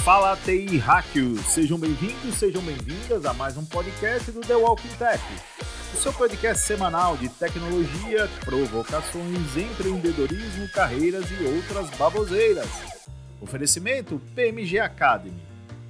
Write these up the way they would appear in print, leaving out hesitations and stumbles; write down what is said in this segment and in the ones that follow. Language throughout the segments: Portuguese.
Fala TI Hackers, sejam bem-vindos, sejam bem-vindas a mais um podcast do The Walking Tech, o seu podcast semanal de tecnologia, provocações, empreendedorismo, carreiras e outras baboseiras. Oferecimento PMG Academy.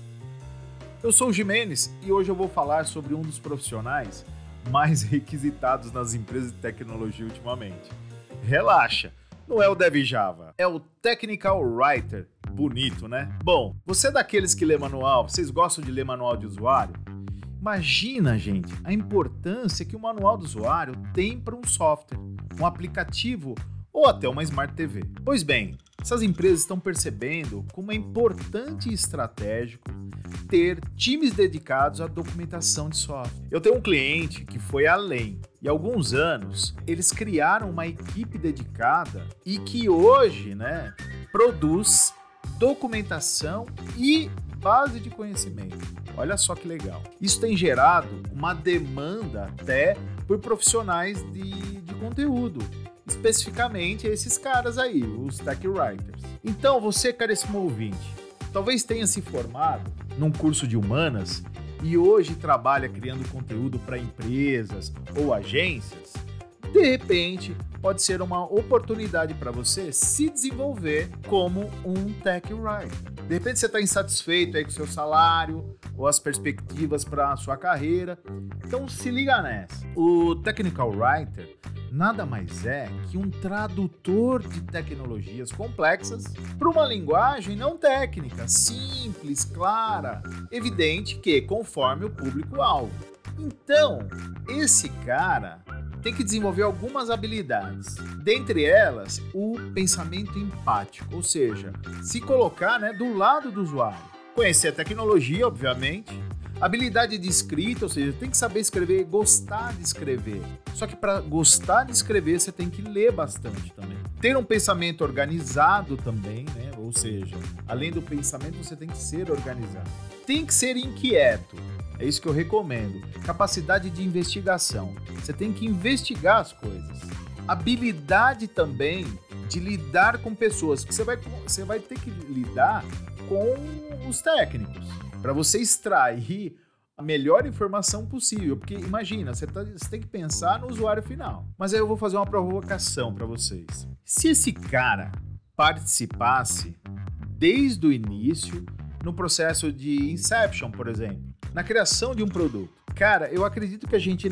Eu sou o Jimenez e hoje eu vou falar sobre um dos profissionais mais requisitados nas empresas de tecnologia ultimamente. Relaxa, não é o Dev Java, é o Technical Writer. Bonito, né? Bom, você é daqueles que lê manual, vocês gostam de ler manual de usuário? Imagina, gente, a importância que o manual do usuário tem para um software, um aplicativo ou até uma Smart TV. Pois bem, essas empresas estão percebendo como é importante e estratégico ter times dedicados à documentação de software. Eu tenho um cliente que foi além e há alguns anos eles criaram uma equipe dedicada e que hoje, produz documentação e base de conhecimento. Olha só que legal. Isso tem gerado uma demanda até por profissionais de conteúdo, especificamente esses caras aí, os Tech Writers. Então você, caríssimo ouvinte, talvez tenha se formado num curso de humanas e hoje trabalha criando conteúdo para empresas ou agências. De repente, pode ser uma oportunidade para você se desenvolver como um Tech Writer. De repente você está insatisfeito aí com o seu salário ou as perspectivas para a sua carreira. Então se liga nessa. O Technical Writer nada mais é que um tradutor de tecnologias complexas para uma linguagem não técnica, simples, clara, evidente que conforme o público-alvo. Então, esse cara tem que desenvolver algumas habilidades, dentre elas o pensamento empático, ou seja, se colocar do lado do usuário, conhecer a tecnologia, obviamente, habilidade de escrita, ou seja, tem que saber escrever, gostar de escrever. Só que para gostar de escrever, você tem que ler bastante também. Ter um pensamento organizado também, ou seja, além do pensamento, você tem que ser organizado. Tem que ser inquieto. É isso que eu recomendo. Capacidade de investigação. Você tem que investigar as coisas. Habilidade também de lidar com pessoas. Porque você vai ter que lidar com os técnicos. Para você extrair a melhor informação possível. Porque imagina, você tem que pensar no usuário final. Mas aí eu vou fazer uma provocação para vocês. Se esse cara participasse desde o início no processo de Inception, por exemplo, na criação de um produto. Cara, eu acredito que a gente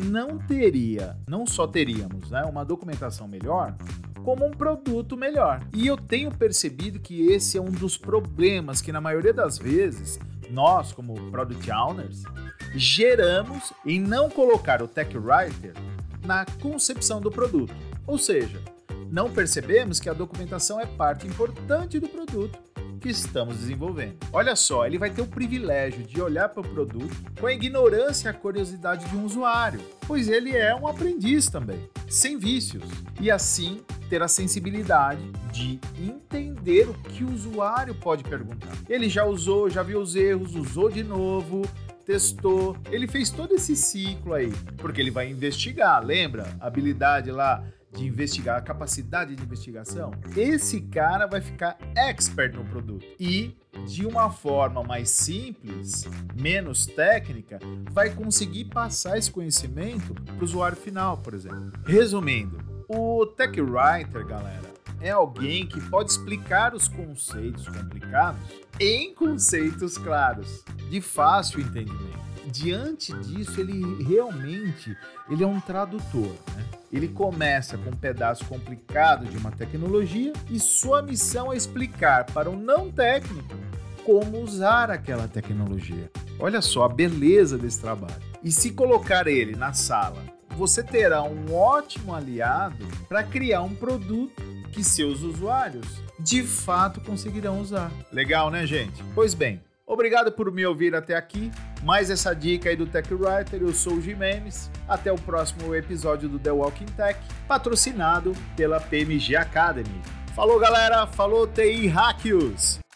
não só teríamos uma documentação melhor, como um produto melhor. E eu tenho percebido que esse é um dos problemas que na maioria das vezes, nós como Product Owners, geramos em não colocar o Tech Writer na concepção do produto. Ou seja, não percebemos que a documentação é parte importante do produto que estamos desenvolvendo. Olha só, ele vai ter o privilégio de olhar para o produto com a ignorância e a curiosidade de um usuário, pois ele é um aprendiz também, sem vícios, e assim ter a sensibilidade de entender o que o usuário pode perguntar. Ele já usou, já viu os erros, usou de novo, testou, ele fez todo esse ciclo aí, porque ele vai investigar, lembra? A habilidade lá de investigar, a capacidade de investigação, esse cara vai ficar expert no produto e, de uma forma mais simples, menos técnica, vai conseguir passar esse conhecimento para o usuário final, por exemplo. Resumindo, o Tech Writer, galera, é alguém que pode explicar os conceitos complicados em conceitos claros, de fácil entendimento. Diante disso, ele é um tradutor, Ele começa com um pedaço complicado de uma tecnologia e sua missão é explicar para o não técnico como usar aquela tecnologia. Olha só a beleza desse trabalho. E se colocar ele na sala, você terá um ótimo aliado para criar um produto que seus usuários de fato conseguirão usar. Legal, né, gente? Pois bem, obrigado por me ouvir até aqui. Mais essa dica aí do Tech Writer, eu sou o Jimenez. Até o próximo episódio do The Walking Tech, patrocinado pela PMG Academy. Falou, galera! Falou, TI Hackers!